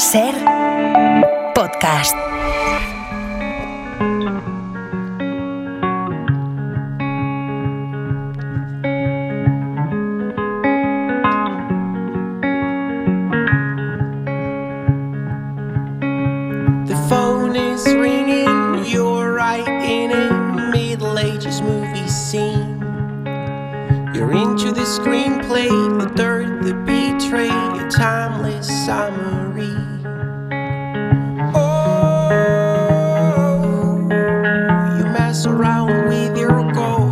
Ser podcast. The phone is ringing, you're right in a Middle Ages movie scene. You're into the screenplay, the dirt, the betray, a timeless summary. Oh, you mess around with your goal.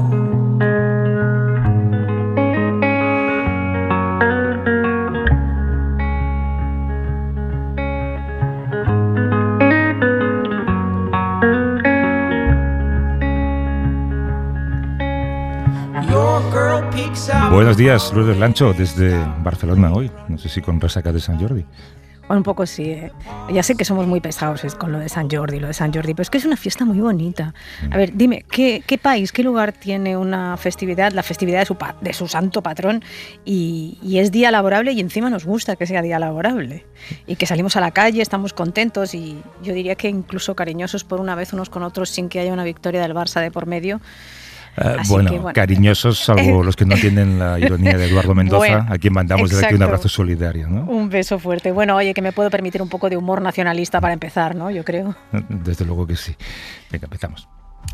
Buenos días, Lourdes Lancho, desde Barcelona hoy. No sé si con resaca de Sant Jordi. Bueno, un poco sí. Ya sé que somos muy pesados con lo de Sant Jordi, pero es que es una fiesta muy bonita. A ver, dime, ¿qué país, qué lugar tiene una festividad, la festividad de su santo patrón, y es día laborable y encima nos gusta que sea día laborable? Y que salimos a la calle, estamos contentos y yo diría que incluso cariñosos por una vez unos con otros sin que haya una victoria del Barça de por medio. Bueno, cariñosos, salvo los que no entienden la ironía de Eduardo Mendoza, a quien mandamos desde aquí un abrazo solidario, ¿no? Un beso fuerte. Bueno, oye, que me puedo permitir un poco de humor nacionalista para empezar, ¿no? Yo creo. Desde luego que sí. Venga, empezamos.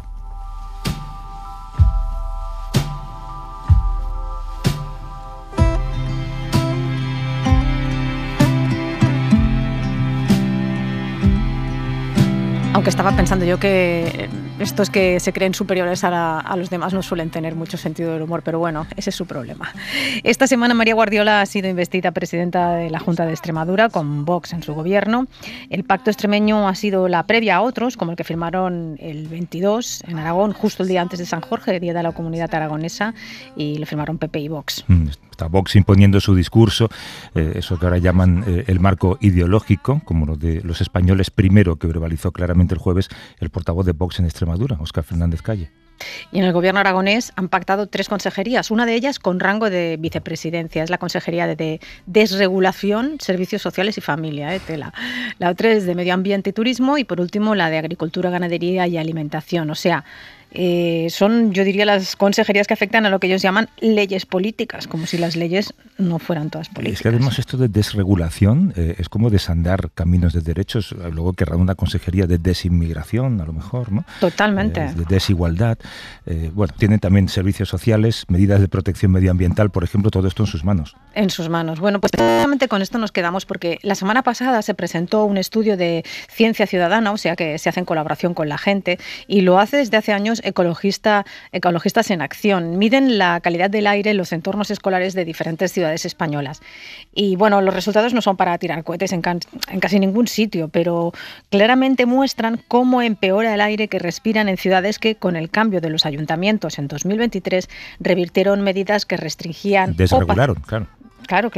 Aunque estaba pensando yo que estos que se creen superiores a los demás no suelen tener mucho sentido del humor, pero bueno, ese es su problema. Esta semana María Guardiola ha sido investida presidenta de la Junta de Extremadura con Vox en su gobierno. El pacto extremeño ha sido la previa a otros, como el que firmaron el 22 en Aragón, justo el día antes de San Jorge, Día de la Comunidad Aragonesa, y lo firmaron PP y Vox. Está Vox imponiendo su discurso, eso que ahora llaman el marco ideológico, como lo de los españoles primero, que verbalizó claramente el jueves el portavoz de Vox en Extremadura, Óscar Fernández Calle. Y en el gobierno aragonés han pactado 3 consejerías, una de ellas con rango de vicepresidencia, es la Consejería de Desregulación, Servicios Sociales y Familia, tela. La otra es de Medio Ambiente y Turismo y por último la de Agricultura, Ganadería y Alimentación, o sea, son, yo diría, las consejerías que afectan a lo que ellos llaman leyes políticas, como si las leyes no fueran todas políticas. Es que además esto de desregulación es como desandar caminos de derechos, luego querrá una consejería de desinmigración, a lo mejor, ¿no? Totalmente. De desigualdad. Bueno, tienen también servicios sociales, medidas de protección medioambiental, por ejemplo, todo esto en sus manos. En sus manos. Bueno, pues precisamente con esto nos quedamos porque la semana pasada se presentó un estudio de ciencia ciudadana, o sea que se hace en colaboración con la gente y lo hace desde hace años Ecologistas en Acción. Miden la calidad del aire en los entornos escolares de diferentes ciudades españolas. Y bueno, los resultados no son para tirar cohetes en casi ningún sitio, pero claramente muestran cómo empeora el aire que respiran en ciudades que, con el cambio de los ayuntamientos en 2023, revirtieron medidas que restringían... Desregularon, claro. Claro,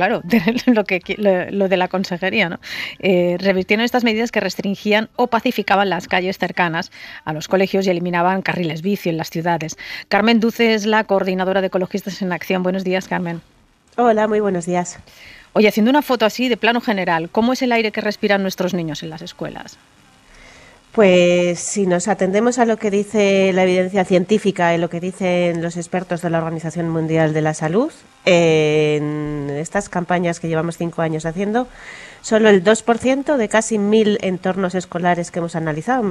lo de la consejería, ¿no? Revirtieron estas medidas que restringían o pacificaban las calles cercanas a los colegios y eliminaban carriles bici en las ciudades. Carmen Duce es la coordinadora de Ecologistas en Acción. Buenos días, Carmen. Hola, muy buenos días. Oye, haciendo una foto así de plano general, ¿cómo es el aire que respiran nuestros niños en las escuelas? Pues si nos atendemos a lo que dice la evidencia científica y lo que dicen los expertos de la Organización Mundial de la Salud, en estas campañas que llevamos 5 años haciendo, solo el 2% de casi 1.000 entornos escolares que hemos analizado,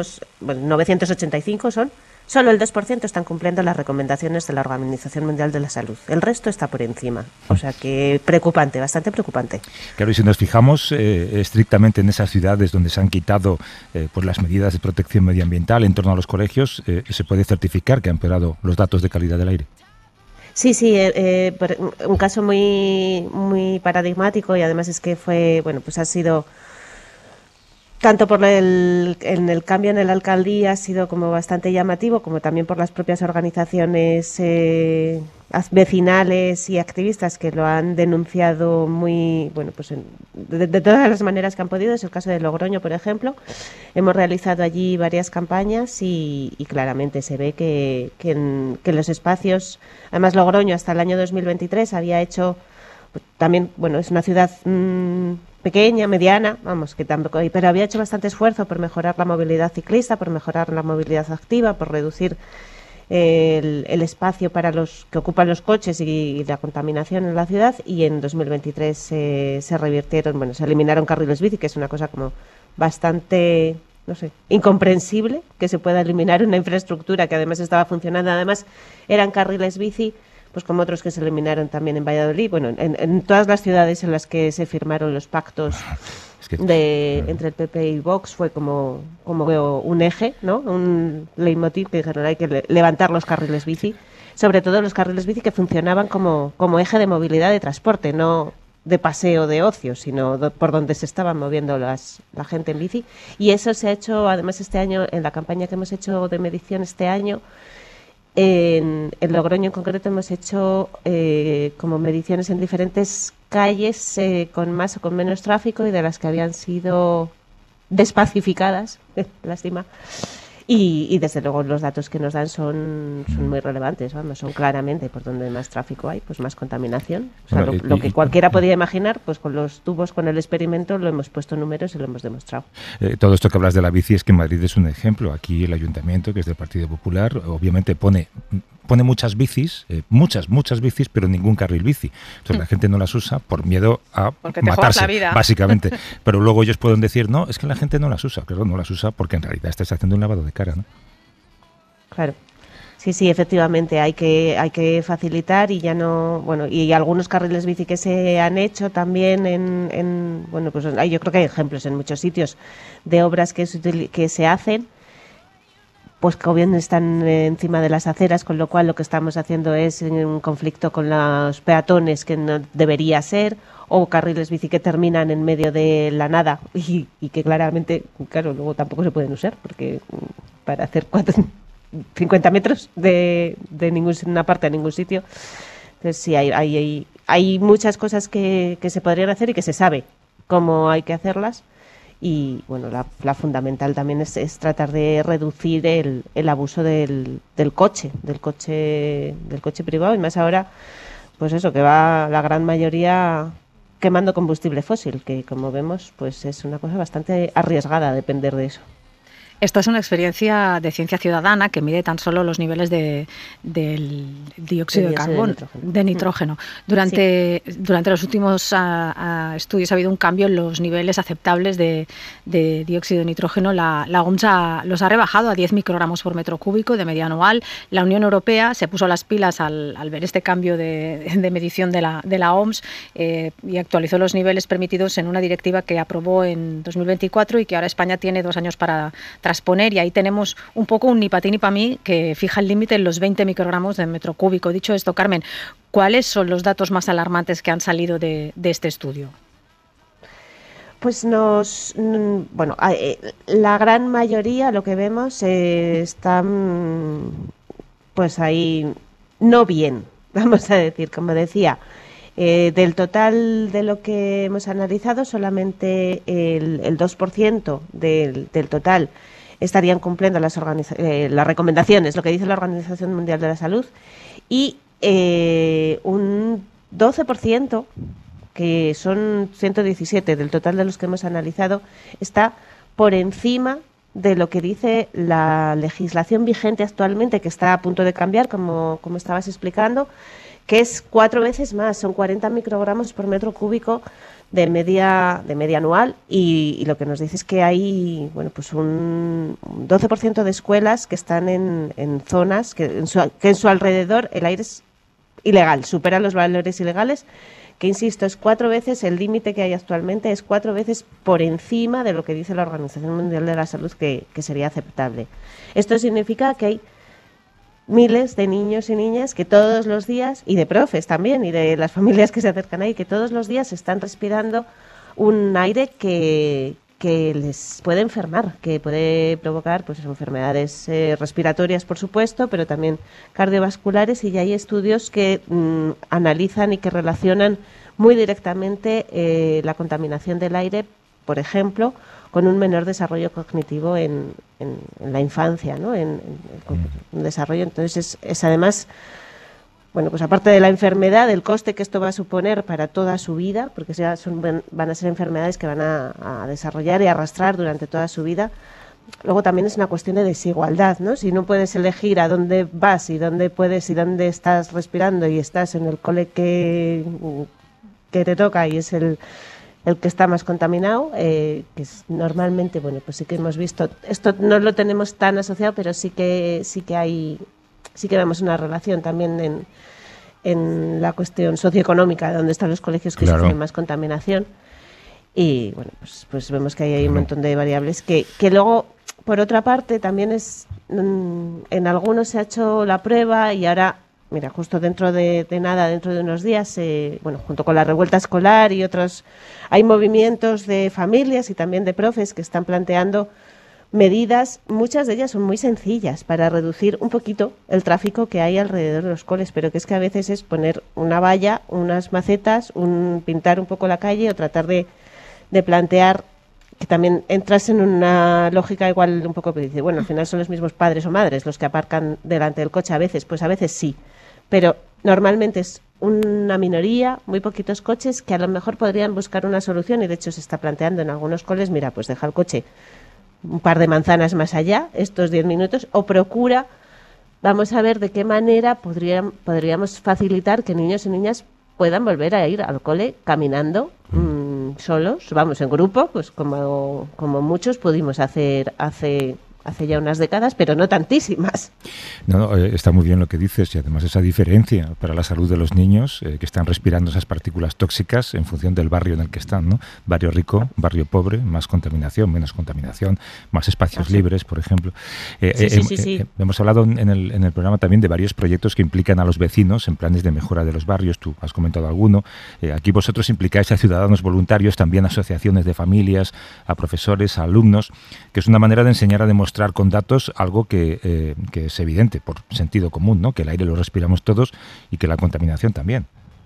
985 son, solo el 2% están cumpliendo las recomendaciones de la Organización Mundial de la Salud. El resto está por encima. O sea que preocupante, bastante preocupante. Claro, y si nos fijamos estrictamente en esas ciudades donde se han quitado pues las medidas de protección medioambiental en torno a los colegios, se puede certificar que han empeorado los datos de calidad del aire. Sí, un caso muy paradigmático y además es que ha sido tanto por el cambio en la alcaldía ha sido como bastante llamativo, como también por las propias organizaciones vecinales y activistas que lo han denunciado de todas las maneras que han podido. Es el caso de Logroño, por ejemplo. Hemos realizado allí varias campañas y claramente se ve que los espacios, además Logroño hasta el año 2023 había hecho también, es una ciudad pequeña, mediana, vamos, que tampoco, pero había hecho bastante esfuerzo por mejorar la movilidad ciclista, por mejorar la movilidad activa, por reducir el espacio para los que ocupan los coches y la contaminación en la ciudad, y en 2023 se revirtieron, bueno, se eliminaron carriles bici, que es una cosa como bastante, no sé, incomprensible que se pueda eliminar una infraestructura que además estaba funcionando. Además eran carriles bici, pues como otros que se eliminaron también en Valladolid, bueno, en todas las ciudades en las que se firmaron los pactos entre el PP y Vox, fue como un eje, ¿no? Un leitmotiv que dijeron hay que levantar los carriles bici, sobre todo los carriles bici que funcionaban como eje de movilidad de transporte, no de paseo de ocio, sino por donde se estaban moviendo la gente en bici. Y eso se ha hecho, además, este año, en la campaña que hemos hecho de medición este año, en Logroño en concreto hemos hecho como mediciones en diferentes calles con más o con menos tráfico y de las que habían sido despacificadas, lástima. Y desde luego los datos que nos dan son muy relevantes, vamos, son claramente por donde más tráfico hay, pues más contaminación. O sea, bueno, lo que cualquiera podía imaginar, pues con los tubos, con el experimento, lo hemos puesto números y lo hemos demostrado. Todo esto que hablas de la bici es que Madrid es un ejemplo. Aquí el ayuntamiento, que es del Partido Popular, obviamente pone muchas bicis, muchas bicis, pero ningún carril bici. Entonces la gente no las usa por miedo a matarse, básicamente. Pero luego ellos pueden decir, no, es que la gente no las usa. Claro, no las usa porque en realidad estás haciendo un lavado de cara, ¿no? Claro. Sí, efectivamente, hay que facilitar y ya no, bueno, y algunos carriles bici que se han hecho también bueno, pues yo creo que hay ejemplos en muchos sitios de obras que se hacen, pues que bien están encima de las aceras, con lo cual lo que estamos haciendo es un conflicto con los peatones que no debería ser, o carriles bici que terminan en medio de la nada y que claramente, claro, luego tampoco se pueden usar, porque para hacer 50 metros de ninguna parte a ningún sitio. Entonces sí, hay muchas cosas que se podrían hacer y que se sabe cómo hay que hacerlas. Y bueno, la fundamental también es tratar de reducir el abuso del coche privado, y más ahora, pues eso, que va la gran mayoría quemando combustible fósil, que como vemos, pues es una cosa bastante arriesgada depender de eso. Esta es una experiencia de ciencia ciudadana que mide tan solo los niveles del dióxido de carbono, de nitrógeno. Durante los últimos estudios ha habido un cambio en los niveles aceptables de dióxido de nitrógeno. La OMS los ha rebajado a 10 microgramos por metro cúbico de media anual. La Unión Europea se puso las pilas al ver este cambio de medición de la OMS y actualizó los niveles permitidos en una directiva que aprobó en 2024 y que ahora España tiene 2 años para transponer, y ahí tenemos un poco un ni para ti ni para mí que fija el límite en los 20 microgramos de metro cúbico. Dicho esto, Carmen, ¿cuáles son los datos más alarmantes que han salido de este estudio? Pues bueno, la gran mayoría, lo que vemos, están pues ahí no bien, vamos a decir, como decía. Del total de lo que hemos analizado, solamente el 2% del total estarían cumpliendo las recomendaciones, lo que dice la Organización Mundial de la Salud, y un 12%, que son 117 del total de los que hemos analizado, está por encima de lo que dice la legislación vigente actualmente, que está a punto de cambiar, como estabas explicando, que es 4 veces más, son 40 microgramos por metro cúbico de media anual, y lo que nos dice es que hay, bueno, pues un 12% de escuelas que están en zonas que en su alrededor el aire es ilegal, supera los valores ilegales, que insisto, es 4 veces el límite que hay actualmente, es 4 veces por encima de lo que dice la Organización Mundial de la Salud que sería aceptable. Esto significa que hay miles de niños y niñas que todos los días, y de profes también, y de las familias que se acercan ahí, que todos los días están respirando un aire que les puede enfermar, que puede provocar pues enfermedades respiratorias, por supuesto, pero también cardiovasculares, y ya hay estudios que analizan y que relacionan muy directamente la contaminación del aire, por ejemplo, con un menor desarrollo cognitivo en la infancia, ¿no? En desarrollo. Entonces es además bueno, pues aparte de la enfermedad, del coste que esto va a suponer para toda su vida, porque van a ser enfermedades que van a desarrollar y arrastrar durante toda su vida. Luego también es una cuestión de desigualdad, ¿no? Si no puedes elegir a dónde vas y dónde puedes y dónde estás respirando y estás en el cole que te toca y es el que está más contaminado, que es normalmente, bueno, pues sí que hemos visto, esto no lo tenemos tan asociado, pero sí que vemos una relación también en la cuestión socioeconómica, donde están los colegios que sufren más contaminación. Y bueno, pues vemos que hay un montón de variables que luego, por otra parte, también en algunos se ha hecho la prueba y ahora, mira, justo dentro de unos días, bueno, junto con la revuelta escolar y otros, hay movimientos de familias y también de profes que están planteando medidas, muchas de ellas son muy sencillas para reducir un poquito el tráfico que hay alrededor de los coles, pero que es que a veces es poner una valla, unas macetas, pintar un poco la calle o tratar de plantear que también entras en una lógica igual un poco que dice, bueno, al final son los mismos padres o madres los que aparcan delante del coche a veces, pues a veces sí, pero normalmente es una minoría, muy poquitos coches que a lo mejor podrían buscar una solución y de hecho se está planteando en algunos coles, mira, pues deja el coche un par de manzanas más allá, estos 10 minutos, o procura, vamos a ver de qué manera podríamos facilitar que niños y niñas puedan volver a ir al cole caminando solos, vamos, en grupo, pues como muchos pudimos hacer hace ya unas décadas, pero no tantísimas. No, está muy bien lo que dices y además esa diferencia para la salud de los niños que están respirando esas partículas tóxicas en función del barrio en el que están, ¿no? Barrio rico, barrio pobre, más contaminación, menos contaminación, más espacios libres, por ejemplo. Sí. Hemos hablado en el programa también de varios proyectos que implican a los vecinos en planes de mejora de los barrios. Tú has comentado alguno. Aquí vosotros implicáis a ciudadanos voluntarios, también asociaciones de familias, a profesores, a alumnos, que es una manera de enseñar a demostrar con datos algo que es evidente por sentido común, ¿no? Que el aire lo respiramos todos y que la contaminación también.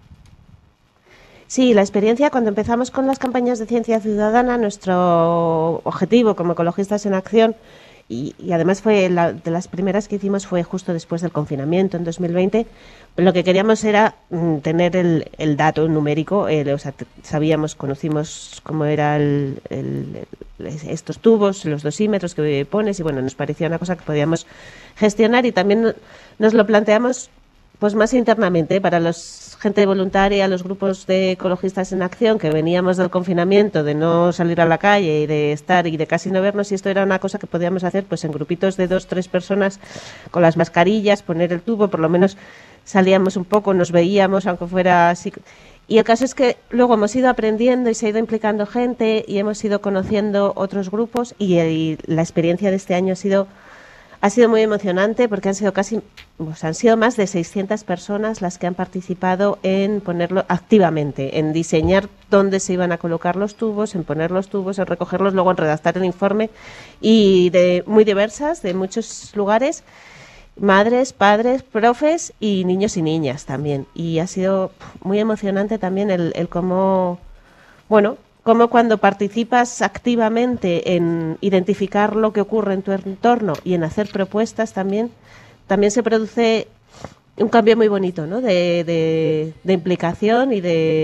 Sí, la experiencia cuando empezamos con las campañas de ciencia ciudadana, nuestro objetivo como Ecologistas en Acción y además fue de las primeras que hicimos fue justo después del confinamiento en 2020. Lo que queríamos era tener el dato numérico, o sea, conocimos cómo eran estos tubos, los dosímetros que pones y bueno, nos parecía una cosa que podíamos gestionar y también nos lo planteamos pues más internamente para los gente voluntaria, los grupos de ecologistas en acción que veníamos del confinamiento, de no salir a la calle y de estar y de casi no vernos, y esto era una cosa que podíamos hacer pues en grupitos de 2-3 personas con las mascarillas, poner el tubo, por lo menos salíamos un poco, nos veíamos, aunque fuera así. Y el caso es que luego hemos ido aprendiendo y se ha ido implicando gente y hemos ido conociendo otros grupos y la experiencia de este año ha sido muy emocionante porque han sido más de 600 personas las que han participado en ponerlo activamente, en diseñar dónde se iban a colocar los tubos, en poner los tubos, en recogerlos, luego en redactar el informe y muy diversas, de muchos lugares, madres, padres, profes y niños y niñas también. Y ha sido muy emocionante también el cómo, bueno, como cuando participas activamente en identificar lo que ocurre en tu entorno y en hacer propuestas también se produce un cambio muy bonito, ¿no? de implicación y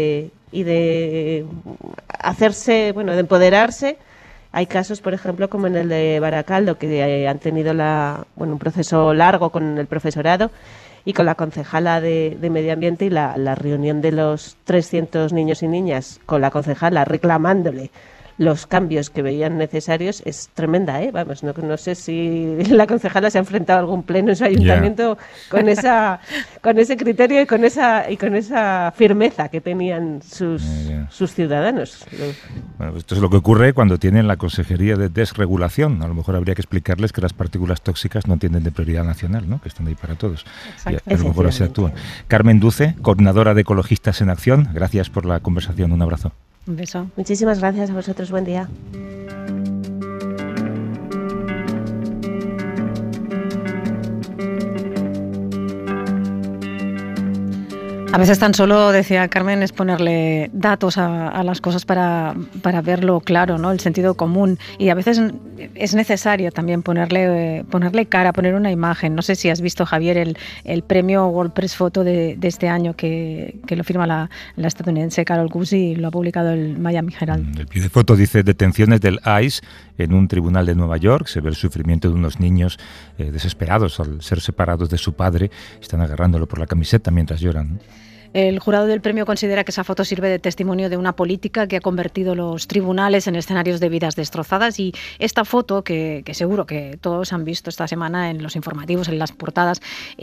de hacerse, bueno, de empoderarse. Hay casos, por ejemplo, como en el de Baracaldo, que han tenido un proceso largo con el profesorado y con la concejala de Medio Ambiente y la reunión de los 300 niños y niñas con la concejala reclamándole los cambios que veían necesarios es tremenda, ¿eh? Vamos, no sé si la concejala se ha enfrentado a algún pleno en su ayuntamiento con ese criterio y con esa firmeza que tenían sus ciudadanos. Bueno, esto es lo que ocurre cuando tienen la Consejería de Desregulación. A lo mejor habría que explicarles que las partículas tóxicas no tienen de prioridad nacional, ¿no? Que están ahí para todos. Y a lo mejor así actúan. Carmen Duce, coordinadora de Ecologistas en Acción, gracias por la conversación. Un abrazo. Un beso. Muchísimas gracias a vosotros. Buen día. A veces tan solo, decía Carmen, es ponerle datos a las cosas para verlo claro, ¿no? El sentido común. Y a veces es necesario también ponerle cara, poner una imagen. No sé si has visto, Javier, el premio World Press Photo de este año que lo firma la estadounidense Carol Guzy y lo ha publicado el Miami Herald. El pie de foto dice detenciones del ICE en un tribunal de Nueva York. Se ve el sufrimiento de unos niños desesperados al ser separados de su padre. Están agarrándolo por la camiseta mientras lloran. El jurado del premio considera que esa foto sirve de testimonio de una política que ha convertido los tribunales en escenarios de vidas destrozadas, y esta foto, que seguro que todos han visto esta semana en los informativos, en las portadas,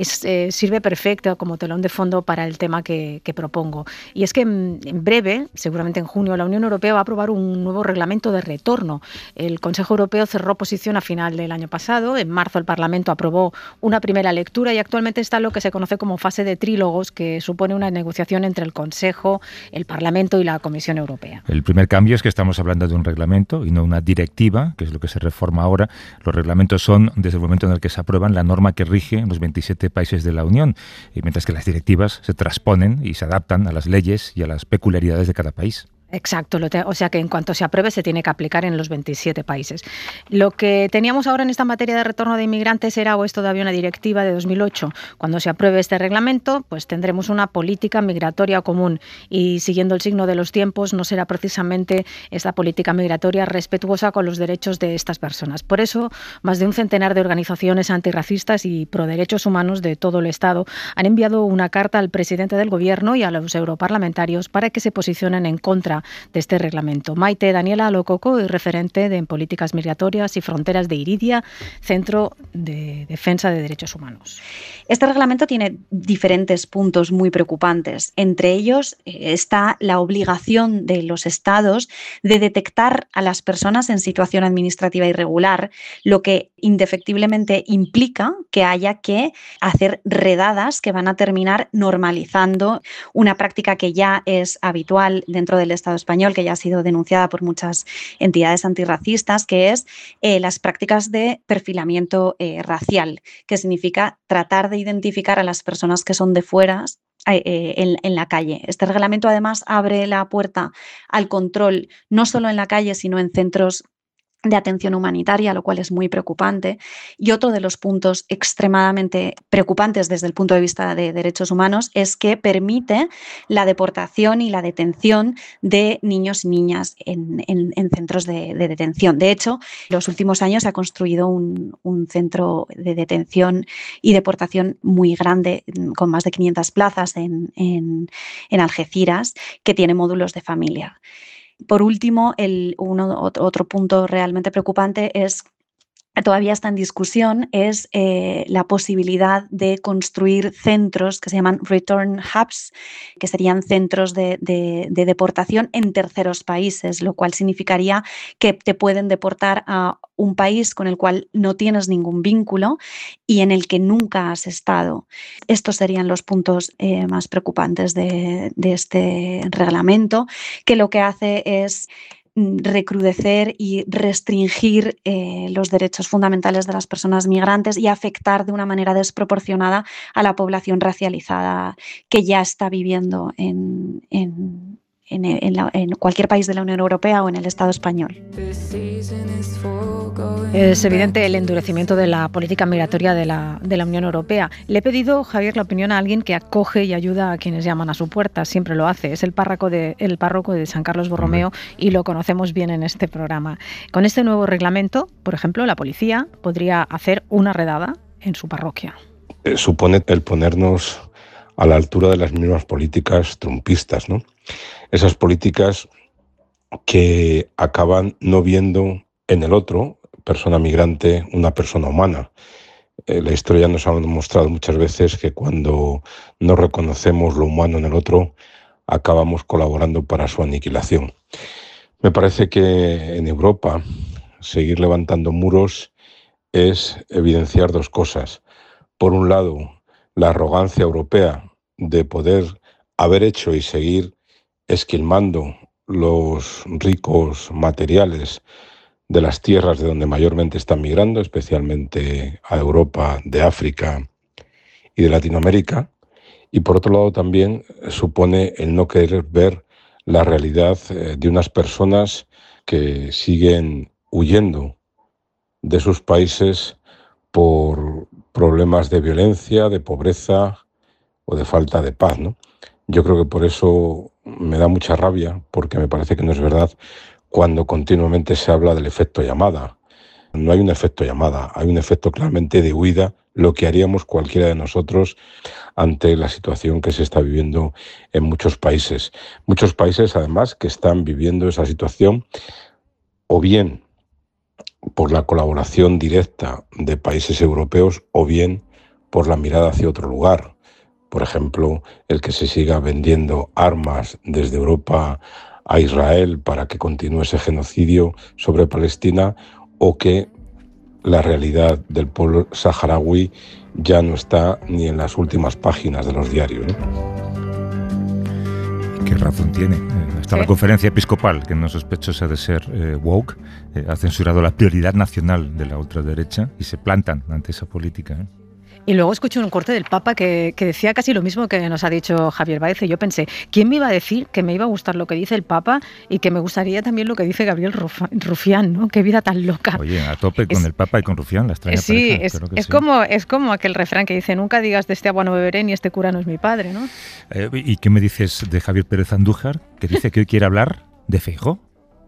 sirve perfecta como telón de fondo para el tema que propongo. Y es que en breve, seguramente en junio, la Unión Europea va a aprobar un nuevo reglamento de retorno. El Consejo Europeo cerró posición a final del año pasado. En marzo el Parlamento aprobó una primera lectura y actualmente está lo que se conoce como fase de trílogos, que supone una negociación entre el Consejo, el Parlamento y la Comisión Europea. El primer cambio es que estamos hablando de un reglamento y no una directiva, que es lo que se reforma ahora. Los reglamentos son, desde el momento en el que se aprueban, la norma que rige en los 27 países de la Unión, mientras que las directivas se transponen y se adaptan a las leyes y a las peculiaridades de cada país. Exacto, o sea que en cuanto se apruebe se tiene que aplicar en los 27 países. Lo que teníamos ahora en esta materia de retorno de inmigrantes era, o es todavía una directiva de 2008. Cuando se apruebe este reglamento, pues tendremos una política migratoria común y, siguiendo el signo de los tiempos, no será precisamente esta política migratoria respetuosa con los derechos de estas personas. Por eso, más de un centenar de organizaciones antirracistas y pro derechos humanos de todo el Estado han enviado una carta al presidente del Gobierno y a los europarlamentarios para que se posicionen en contra de este reglamento. Maite Daniela Lococo es referente en políticas migratorias y fronteras de Iridia, Centro de Defensa de Derechos Humanos. Este reglamento tiene diferentes puntos muy preocupantes. Entre ellos está la obligación de los Estados de detectar a las personas en situación administrativa irregular, lo que indefectiblemente implica que haya que hacer redadas que van a terminar normalizando una práctica que ya es habitual dentro del Estado español, que ya ha sido denunciada por muchas entidades antirracistas, que es las prácticas de perfilamiento racial, que significa tratar de identificar a las personas que son de fuera en la calle. Este reglamento además abre la puerta al control no solo en la calle, sino en centros de atención humanitaria, lo cual es muy preocupante. Y otro de los puntos extremadamente preocupantes desde el punto de vista de derechos humanos es que permite la deportación y la detención de niños y niñas en centros de detención. De hecho, en los últimos años se ha construido un centro de detención y deportación muy grande, con más de 500 plazas en Algeciras, que tiene módulos de familia. Por último, otro punto realmente preocupante todavía está en discusión, es la posibilidad de construir centros que se llaman return hubs, que serían centros de deportación en terceros países, lo cual significaría que te pueden deportar a un país con el cual no tienes ningún vínculo y en el que nunca has estado. Estos serían los puntos más preocupantes de este reglamento, que lo que hace es recrudecer y restringir los derechos fundamentales de las personas migrantes y afectar de una manera desproporcionada a la población racializada que ya está viviendo en cualquier país de la Unión Europea o en el Estado español. Es evidente el endurecimiento de la política migratoria de la Unión Europea. Le he pedido, Javier, la opinión a alguien que acoge y ayuda a quienes llaman a su puerta. Siempre lo hace. Es el párroco de San Carlos Borromeo y lo conocemos bien en este programa. Con este nuevo reglamento, por ejemplo, la policía podría hacer una redada en su parroquia. Supone el ponernos a la altura de las mismas políticas trumpistas, ¿no? Esas políticas que acaban no viendo en el otro, persona migrante, una persona humana. La historia nos ha demostrado muchas veces que cuando no reconocemos lo humano en el otro, acabamos colaborando para su aniquilación. Me parece que en Europa seguir levantando muros es evidenciar dos cosas. Por un lado, la arrogancia europea de poder haber hecho y seguir esquilmando los ricos materiales de las tierras de donde mayormente están migrando, especialmente a Europa, de África y de Latinoamérica, y por otro lado también supone el no querer ver la realidad de unas personas que siguen huyendo de sus países por problemas de violencia, de pobreza o de falta de paz, ¿no? Yo creo que por eso me da mucha rabia, porque me parece que no es verdad cuando continuamente se habla del efecto llamada. No hay un efecto llamada, hay un efecto claramente de huida, lo que haríamos cualquiera de nosotros ante la situación que se está viviendo en muchos países. Muchos países, además, que están viviendo esa situación o bien por la colaboración directa de países europeos o bien por la mirada hacia otro lugar. Por ejemplo, el que se siga vendiendo armas desde Europa a Israel para que continúe ese genocidio sobre Palestina, o que la realidad del pueblo saharaui ya no está ni en las últimas páginas de los diarios, ¿no? ¿Qué razón tiene? Hasta la conferencia episcopal, que no sospechosa de ser woke, ha censurado la prioridad nacional de la ultraderecha y se plantan ante esa política, ¿eh? Y luego escuché un corte del Papa que decía casi lo mismo que nos ha dicho Javier Báez, y yo pensé, ¿quién me iba a decir que me iba a gustar lo que dice el Papa y que me gustaría también lo que dice Gabriel Rufián, ¿no? Qué vida tan loca. Oye, a tope con el Papa y con Rufián, la extraña pareja. Es como aquel refrán que dice, nunca digas de este agua no beberé ni este cura no es mi padre, ¿no? ¿Y qué me dices de Javier Pérez Andújar, que dice que hoy quiere hablar de Feijóo?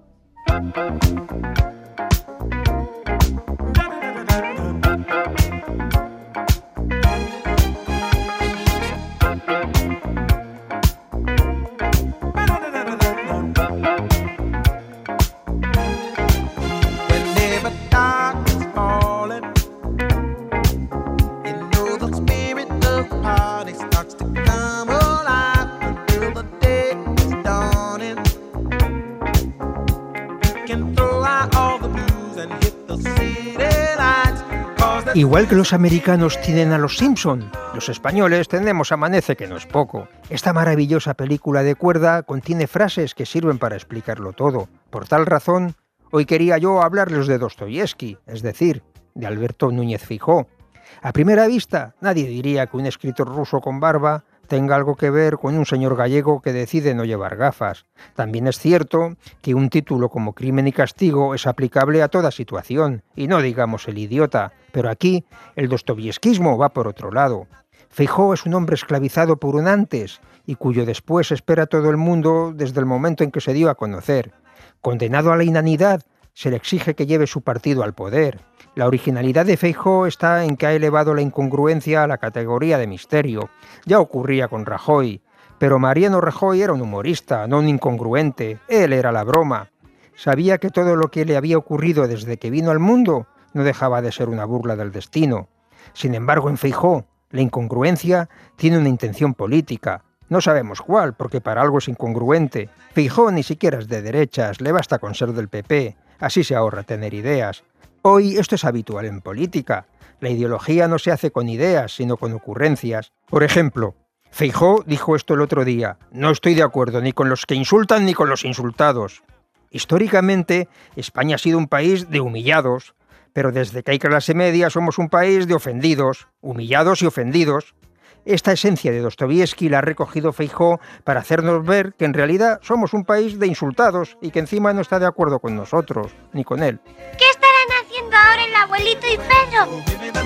Igual que los americanos tienen a los Simpson, los españoles tenemos Amanece, que no es poco. Esta maravillosa película de cuerda contiene frases que sirven para explicarlo todo. Por tal razón, hoy quería yo hablarles de Dostoyevski, es decir, de Alberto Núñez Feijóo. A primera vista, nadie diría que un escritor ruso con barba tenga algo que ver con un señor gallego que decide no llevar gafas. También es cierto que un título como Crimen y Castigo es aplicable a toda situación, y no digamos El idiota, pero aquí el dostoyevskismo va por otro lado. Feijóo es un hombre esclavizado por un antes y cuyo después espera todo el mundo desde el momento en que se dio a conocer. Condenado a la inanidad, se le exige que lleve su partido al poder. La originalidad de Feijóo está en que ha elevado la incongruencia a la categoría de misterio. Ya ocurría con Rajoy, pero Mariano Rajoy era un humorista, no un incongruente. Él era la broma. Sabía que todo lo que le había ocurrido desde que vino al mundo no dejaba de ser una burla del destino. Sin embargo, en Feijóo, la incongruencia tiene una intención política. No sabemos cuál, porque para algo es incongruente. Feijóo ni siquiera es de derechas, le basta con ser del PP. Así se ahorra tener ideas. Hoy esto es habitual en política. La ideología no se hace con ideas, sino con ocurrencias. Por ejemplo, Feijóo dijo esto el otro día: no estoy de acuerdo ni con los que insultan ni con los insultados. Históricamente, España ha sido un país de humillados, pero desde que hay clase media somos un país de ofendidos, humillados y ofendidos. Esta esencia de Dostoyevski la ha recogido Feijóo para hacernos ver que en realidad somos un país de insultados y que encima no está de acuerdo con nosotros, ni con él. ¿Qué estarán haciendo ahora el abuelito y Pedro?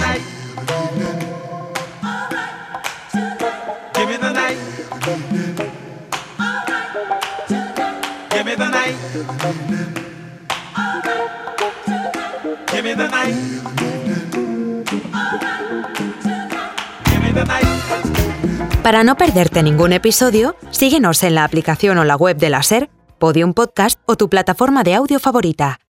Para no perderte ningún episodio, síguenos en la aplicación o la web de la SER, Podium Podcast o tu plataforma de audio favorita.